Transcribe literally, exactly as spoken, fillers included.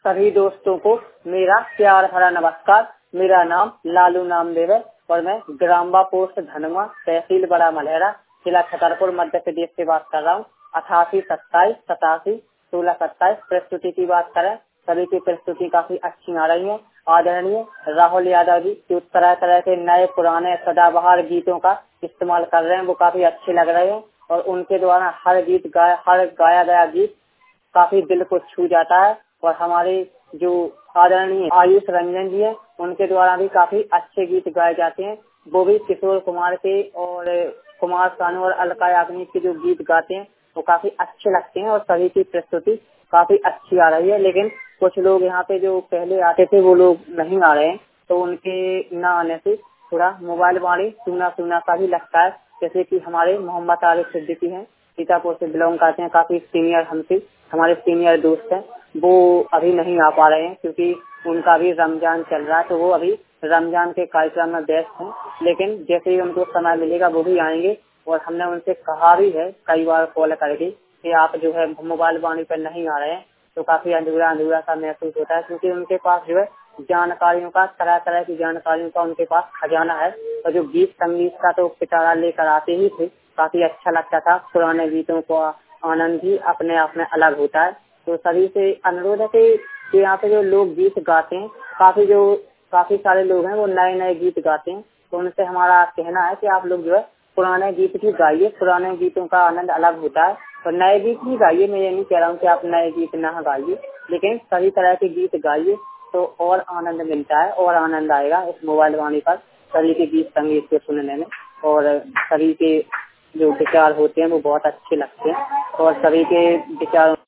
सभी दोस्तों को मेरा प्यार भरा नमस्कार। मेरा नाम लालू नामदेव है और मैं ग्राम्बा पोस्ट धनवा, तहसील बड़ा मलहरा, जिला छतरपुर, मध्य प्रदेश से बात कर रहा हूँ। अठासी सत्ताईस सतासी सोलह सत्ताईस प्रस्तुति की बात करें, सभी की प्रस्तुति काफी अच्छी आ रही है। आदरणीय राहुल यादव जी जो तरह तरह के नए पुराने सदाबहार गीतों का इस्तेमाल कर रहे हैं वो काफी अच्छे लग रहे हैं और उनके द्वारा हर गीत गाया हर गाया गया गीत काफी दिल को छू जाता है। और हमारे जो आदरणीय आयुष रंजन जी है उनके द्वारा भी काफी अच्छे गीत गाए जाते हैं। वो भी किशोर कुमार के और कुमार सानू और अलका याग्निक के जो गीत गाते हैं वो काफी अच्छे लगते हैं और सभी की प्रस्तुति काफी अच्छी आ रही है। लेकिन कुछ लोग यहाँ पे जो पहले आते थे वो लोग नहीं आ रहे हैं, तो उनके न आने से थोड़ा मोबाइल वाणी सुना सुना सा भी लगता है। जैसे कि हमारे मोहम्मद आरिफ सिद्दीकी हैं, सीतापुर से बिलोंग करते हैं, काफी सीनियर हमसे हमारे सीनियर दोस्त हैं। वो अभी नहीं आ पा रहे हैं क्योंकि उनका भी रमजान चल रहा है, तो वो अभी रमजान के कार्यक्रम में व्यस्त हैं। लेकिन जैसे ही उनको समय मिलेगा वो भी आएंगे और हमने उनसे कहा भी है कई बार कॉल करके कि आप जो है मोबाइल वाणी पर नहीं आ रहे हैं, तो काफी अधूरा अधूरा सा महसूस होता है क्योंकि उनके पास जो है जानकारियों का तरह तरह की जानकारियों का उनके पास खजाना है। और जो गीत संगीत का तो पिटारा लेकर आते ही थे, काफी अच्छा लगता था। पुराने गीतों को आनंद ही अपने आप में अलग होता है। तो सभी से अनुरोध है कि यहाँ पे जो लोग गीत गाते हैं, काफी जो काफी सारे लोग हैं वो नए नए गीत गाते हैं, तो उनसे हमारा कहना है कि आप लोग जो है पुराने गीत भी गाइए। पुराने गीतों का आनंद अलग होता है और नए गीत भी गाइए। मैं ये नहीं कह रहा हूँ कि आप नए गीत ना गाइए, लेकिन सभी तरह के गीत गाइए तो और आनंद मिलता है और आनंद आएगा इस मोबाइल वाणी पर सभी के गीत संगीत को सुनने में। और सभी के जो विचार होते हैं वो बहुत अच्छे लगते हैं और सभी के विचार